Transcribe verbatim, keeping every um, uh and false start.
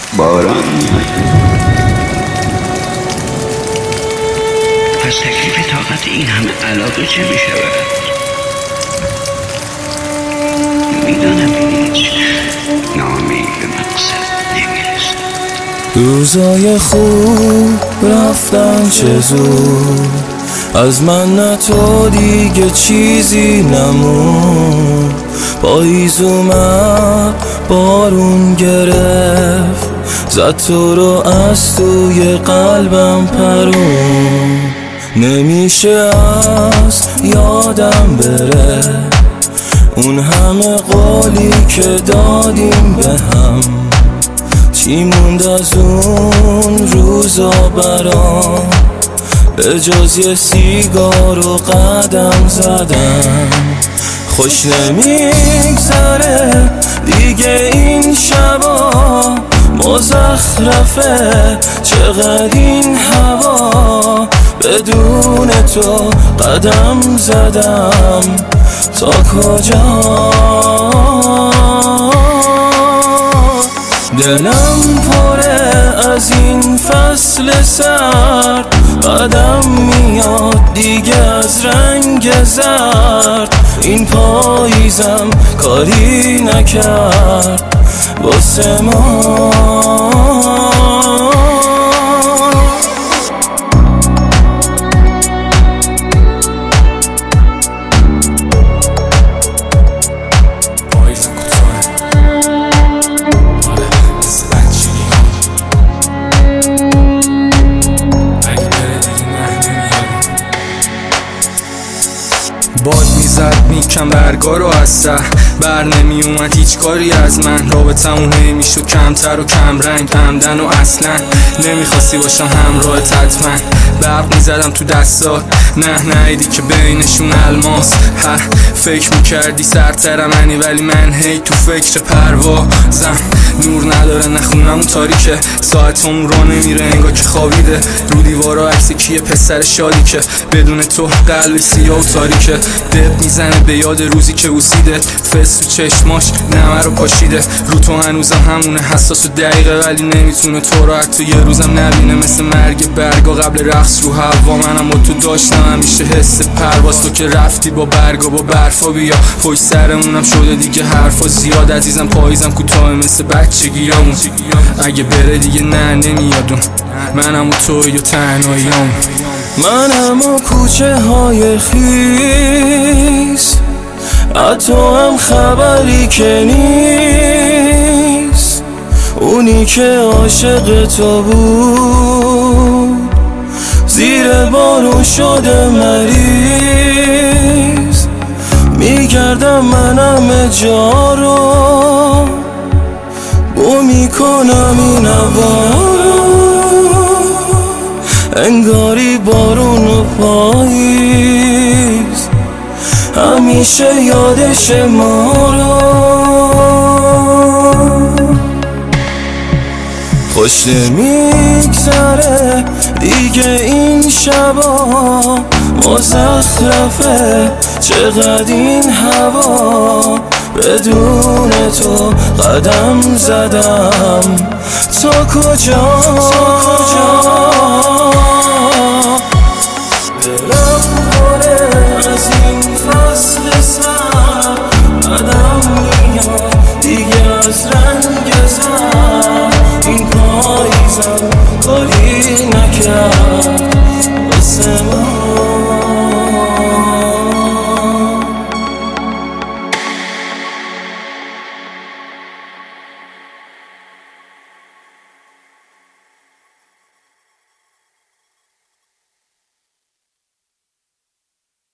باران پس تکلیف طاقت این همه علاقه چه می شود؟ میدانم هیچ نامی به مقصد نمیرسد. روزای خوب رفتن چه زود، از من نه تو دیگه چیزی نمون. پاییز اومد بارون گرفت، زد تو رو از توی قلبم پرون. نمیشه از یادم بره اون همه قولی که دادیم به هم. چی موند از اون روزا برام به جز یه سیگار و قدم زدم. خوش نمیگذره دیگه این شبا، مزخرفه چقدر این هوا. بدون تو قدم زدم تا کجا. دلم پره از این فصل سرد، قدم میاد دیگه از رنگ زرد. این پاییزم کاری نکرد واسه ما. باد میزد میکم برگا رو از سر بر نمی اومد هیچ کاری از من. رابطمون نمیشد کمتر و کم رنگ عمدن و اصلا نمیخواستی باشم همراهت حتما. برق میزدم تو دستات نه نهیدی که بینشون الماس. هر فکر میکردی سرتر منی ولی من هی تو فکر پروازم. نور نداره نخونم تاریکه، ساعتمون رو نمیره انگار که خوابیده. رو دیوارا عکس کیه پسر شادی که بدون تو قلب سیاه و تاریکه. دب میزنه به یاد روزی که بوسیده، فس تو چشماش نمه رو پاشیده. رو تو هنوزم همونه حساس و دقیقه ولی نمیتونه تو رو حتی یه روزم نبینه. مثل مرگ برگا قبل رقص رو هوا، منم با تو داشتم همیشه حس پرواز. تو که رفتی با برگا با برفا بیا پشت سرمونم شده دیگه حرفا زیاد. عزیزم پاییزم کوتاه مثل بچگیامون، اگه بره دیگه نه نمیادون. منم و توی و تنهاییام، منم و کوچه های خیس، از تو هم خبری که نیست. اونی که عاشق تو بود زیر بارون شده مریض. میگردم منم جا رو بو میکنم این هوا رو، انگاری بارون و پاییز همیشه یادش ما رو. خوش نمیگذره دیگه این شبا، مزخرفه چقدر این هوا. بدون تو قدم زدم تا کجا. دلم پره از این فصل سر، قدم میاد دیگه از رنگ زر. این پاییزم کاری نکرد واسه من.